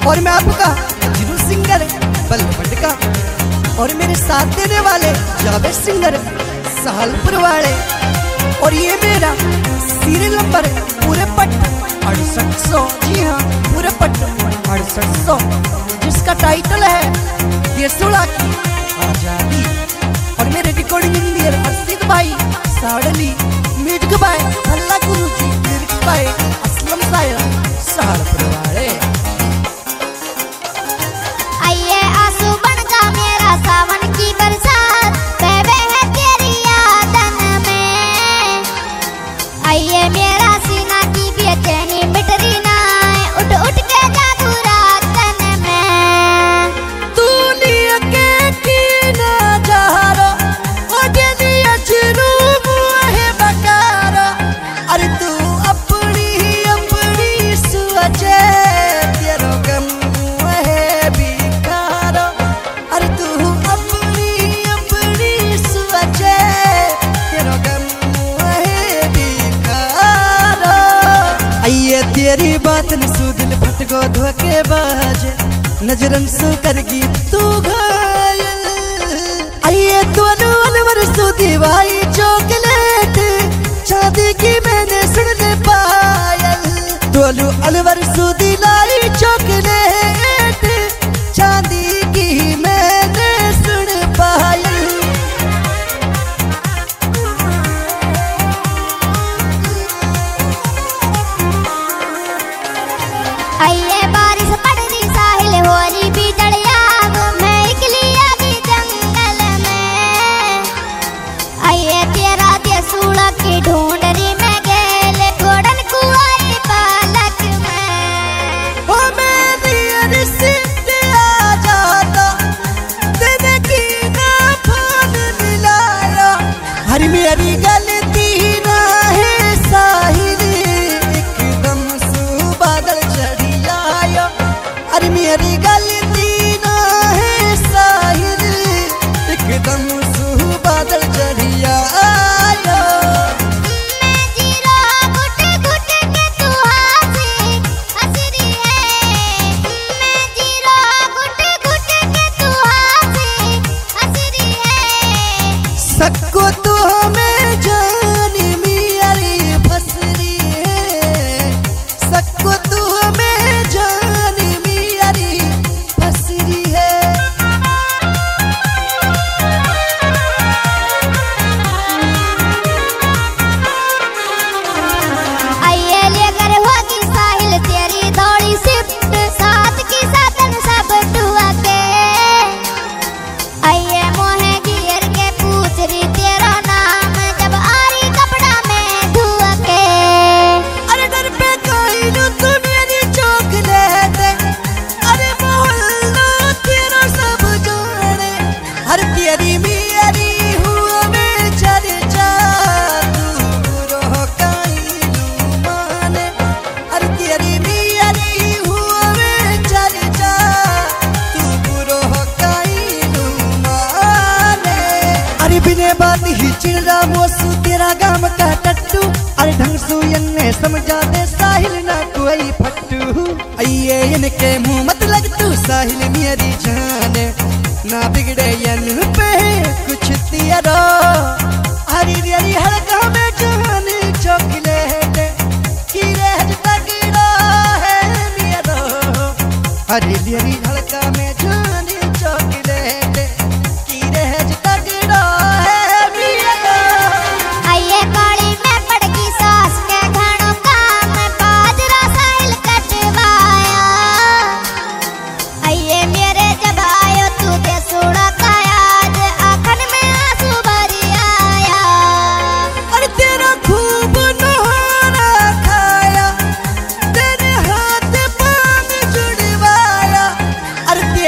और मैं आपका जिरू सिंगर बल्लभ का, और मेरे साथ देने वाले जावेद सिंगर सहलपुर वाले। और ये मेरा सीरियल नंबर पूरे पट 6800, जी हाँ पूरे पट 6800, जिसका टाइटल है देशोला की आजादी। और मेरे रिकॉर्डिंग इंजीनियर अर्शिद भाई साड़ली, music by Allah Guru ji, lyrics by Aslam Sayar Sahalpur वाले। आइए आंसू बनगा मेरा सावन की बरसात, बहवे है तेरी यादन में। आइए मेरा सीना की बेचैनी मिटरी ना, उठ उठ के जादू रातन में। तू लिया के कीना जहारो, ओ दिया चिरू है बकारा। अरे तू अपनी अपनी सोचे, तेरो गम है बिकारो। अरे तू अपनी अपनी सोचे, तेरो गम है बिकारो। आइए तेरी बात न सुदिल फटको धोखे बाजे, नजरन सु करगी तू घायल। आइए दोनों अलवर सुधी भाई चॉकलेट, चांदी की मैंने सुनने पायल। दोनों अलवर सुधी लाई चॉकलेट, चांदी की मैंने सुन पायल। आइए बारिश पड़ रही साहिल हो रही बीजड़िया, मैं निकली आगी जंगल में। आइए तेरा देसूड़ा की ढूंढ रही मैं गेले, घोड़न कुआई पालक में। ओ मेरी अरसित आ जाता, तेरे की ना फोन मिलाया। हर मेरी गलती ना है साहिल, एकदम सु बादल चढ़ी आया। अरे मेरी गलती ना है साहिल, एकदम सु बादल चढ़ी आया। मैं जीरो घुट घुट के तू हंसी हंसरी है। मैं जीरो घुट घुट के तू हंसी हंसरी है। सबको तो हमें जानी मियारी फसरी है, सबको तो हमें जानी मियारी फसरी है। आइए लेकर होगी साहिल तेरी दौड़ी शिफ्ट, साथ की साथन सब टुआ के। आइए मोहे गिर के पूछ रही तेरा नाम, जब आ रही कपड़ा में धुआ के। अरे डर पे कोई नु तू मेरी चॉकलेट, अरे मोहल्ला तेरा सब जाने। हर तेरी मियारी हुआ में चर्चा, तू बुरो काई नु माने। अरे तेरी मियारी हुआ में चर्चा, तू बुरो काई नु माने। अरे बिने बात ही चिड़ा मोसू तेरा गाम का टट्टू, अरे ढंग सु यन्ने समझा दे साहिल ना कोई फट्टू। आइए इनके मुंह मत लग तू साहिल मेरी जान, ना बिगड़े यन पे कुछ तेरा। हरी हरी हड़का में जान चॉकलेट, की रह तगड़ा है मेरा। हरी हरी हड़का में जान चॉकलेट, की रह तगड़ा है मेरा। आइए काली में पड़गी सास के घणो काम, बाजरा साहिल कटवाया। आइए मेरे जब आयो तू देसूड़ा का याद, आंखन में आंसू भरी आया। अरे तेरा खूब नहाना खाया, तेरे हाथ पांव जुड़वाया। अरे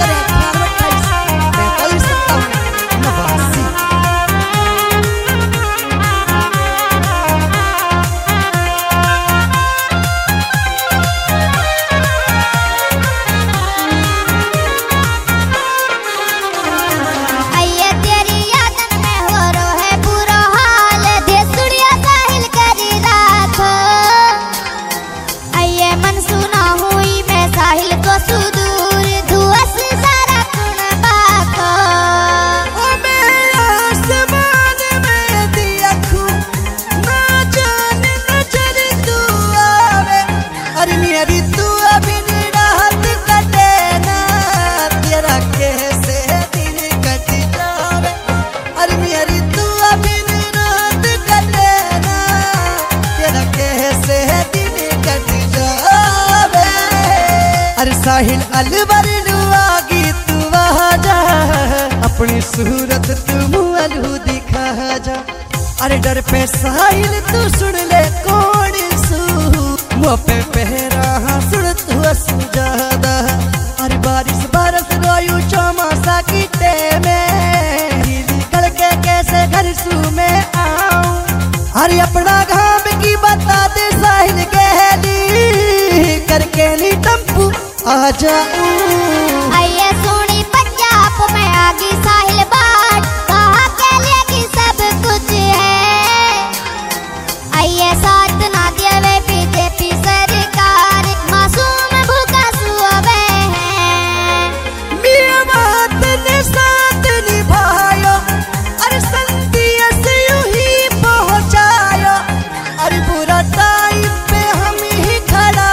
अरे साहिल अलवर नुआगी तू वहा जा, अपनी सूरत तू मुअलू दिखा जा। अरे डर पे साहिल तू सुन ले कौन सू, मुँह पे पहरा सुन तू असू ज्यादा। अरे बारिश बरस रोयू चौमासा की में, निकल के कैसे घर सू में आऊं। अरे अपना घाम की बता दे साहिल गहली, करके नी टम्पू आ जाऊं। आइए सोनी पंजाब में आगी साहिल बाट, कहा के लेगी सब कुछ है। आइए साथ ना देवे बीजेपी सरकार, मासूम भूखा सुअवे है। मियां बात ने साथ निभायो, अरे संतिया से यूं ही पहुंचायो। अरे बुरा टाइम पे हम ही खड़ा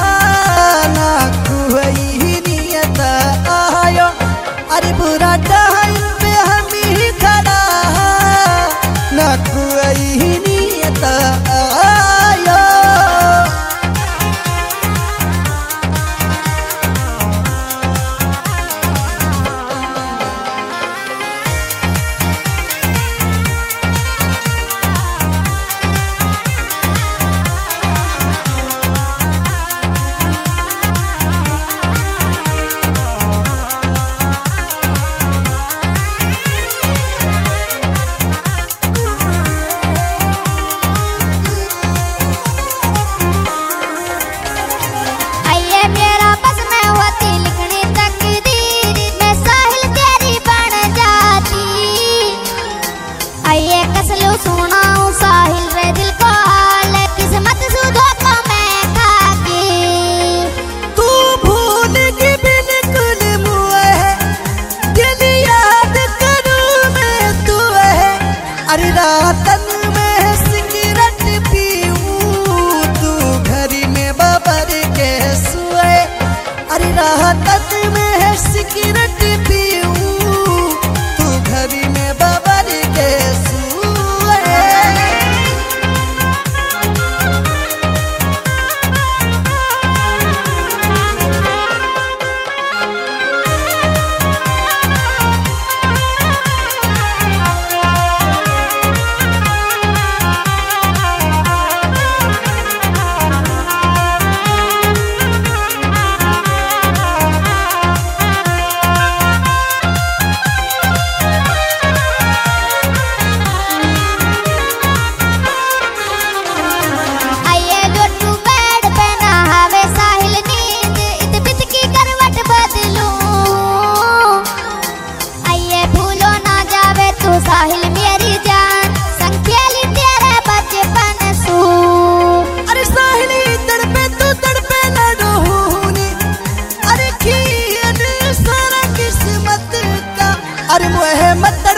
ना कोई नियत आयो। अरे बुरा टाइम पे हम ही खड़ा ना कोई नियत आयो। सुनाऊं साहिल रे दिल को हाल, किस्मत सुधो को मैं खागी। तू भूल की बिल्कुल मुए है, दिल याद करूं मैं तू है। अरे रातन में सिगरेट पीऊं, तू घरी में बबर के सोए। अरे रातन में सिगरेट पीऊं, तू घरी में बबर के सोए। साहिल मेरी जान संग खेली तेरे बचपन सू। अरे साहिल तड़पे तू तड़पे ना रोहूनी, अरे खेल सारा किस्मत का। अरे मोह मत